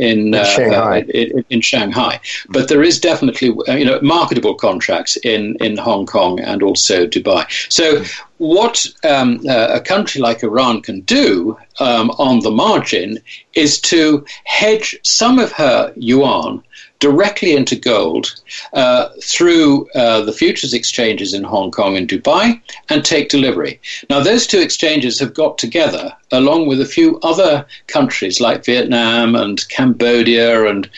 Shanghai, but there is definitely marketable contracts in Hong Kong and also Dubai. So what a country like Iran can do on the margin is to hedge some of her yuan directly into gold through the futures exchanges in Hong Kong and Dubai and take delivery. Now, those two exchanges have got together along with a few other countries like Vietnam and Cambodia and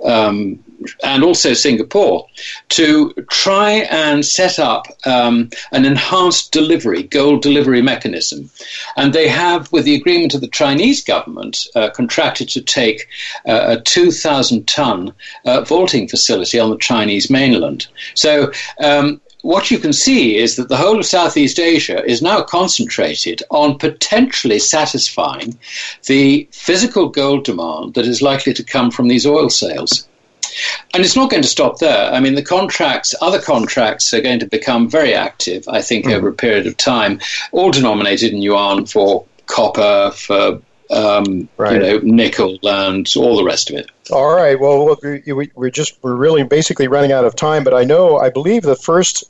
also Singapore to try and set up an enhanced gold delivery mechanism. And they have, with the agreement of the Chinese government, contracted to take a 2,000-ton vaulting facility on the Chinese mainland. So what you can see is that the whole of Southeast Asia is now concentrated on potentially satisfying the physical gold demand that is likely to come from these oil sales. And it's not going to stop there. I mean, other contracts are going to become very active, I think, over a period of time, all denominated in yuan for copper, for nickel, and all the rest of it. All right. Well, we're really basically running out of time. But I believe the first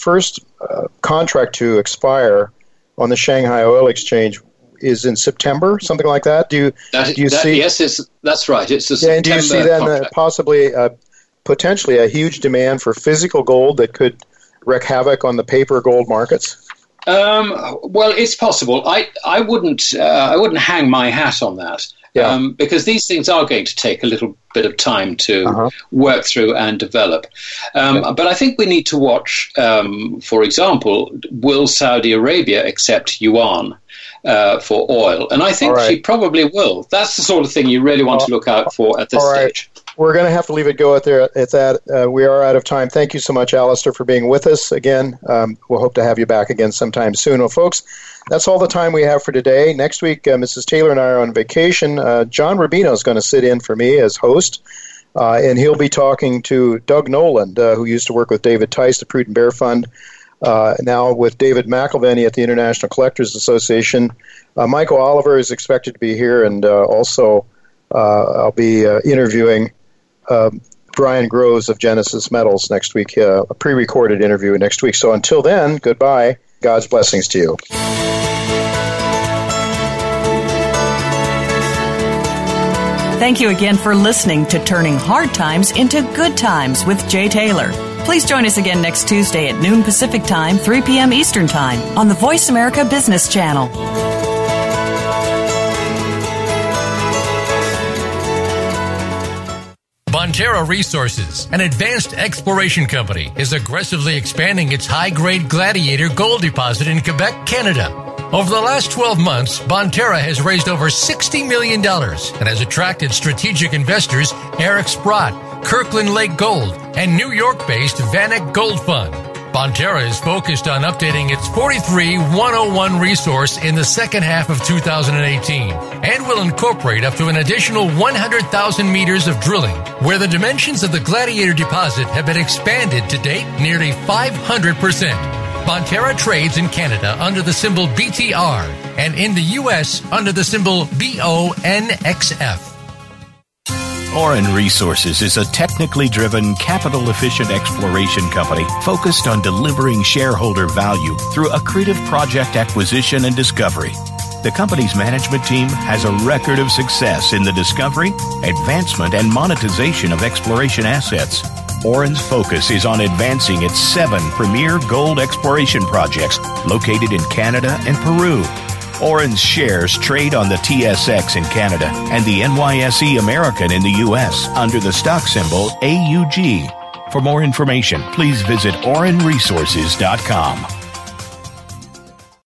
contract to expire on the Shanghai Oil Exchange is in September, something like that. Do you see? Yes, that's right. It's a September. And do you see then possibly potentially a huge demand for physical gold that could wreak havoc on the paper gold markets? Well, it's possible. I wouldn't hang my hat on that. Yeah. Because these things are going to take a little bit of time to work through and develop. But I think we need to watch, for example, will Saudi Arabia accept yuan for oil? And I think she probably will. That's the sort of thing you really want to look out for at this stage. We're going to have to leave it go at that. We are out of time. Thank you so much, Alistair, for being with us again. We'll hope to have you back again sometime soon. Well, folks, that's all the time we have for today. Next week, Mrs. Taylor and I are on vacation. John Rubino is going to sit in for me as host, and he'll be talking to Doug Noland, who used to work with David Tice, the Prudent Bear Fund, now with David McElveny at the International Collectors Association. Michael Oliver is expected to be here, and also I'll be interviewing Brian Groves of Genesis Metals next week, a pre-recorded interview next week. So until then, goodbye. God's blessings to you. Thank you again for listening to Turning Hard Times into Good Times with Jay Taylor. Please join us again next Tuesday at noon Pacific Time, 3 p.m. Eastern Time on the Voice America Business Channel. Bonterra Resources, an advanced exploration company, is aggressively expanding its high-grade Gladiator gold deposit in Quebec, Canada. Over the last 12 months, Bonterra has raised over $60 million and has attracted strategic investors Eric Sprott, Kirkland Lake Gold, and New York-based Vanek Gold Fund. Bonterra is focused on updating its 43-101 resource in the second half of 2018 and will incorporate up to an additional 100,000 meters of drilling, where the dimensions of the Gladiator deposit have been expanded to date nearly 500%. Bonterra trades in Canada under the symbol BTR and in the U.S. under the symbol BONXF. Orin Resources is a technically driven, capital-efficient exploration company focused on delivering shareholder value through accretive project acquisition and discovery. The company's management team has a record of success in the discovery, advancement, and monetization of exploration assets. Orin's focus is on advancing its 7 premier gold exploration projects located in Canada and Peru. Orin's shares trade on the TSX in Canada and the NYSE American in the U.S. under the stock symbol AUG. For more information, please visit OrinResources.com.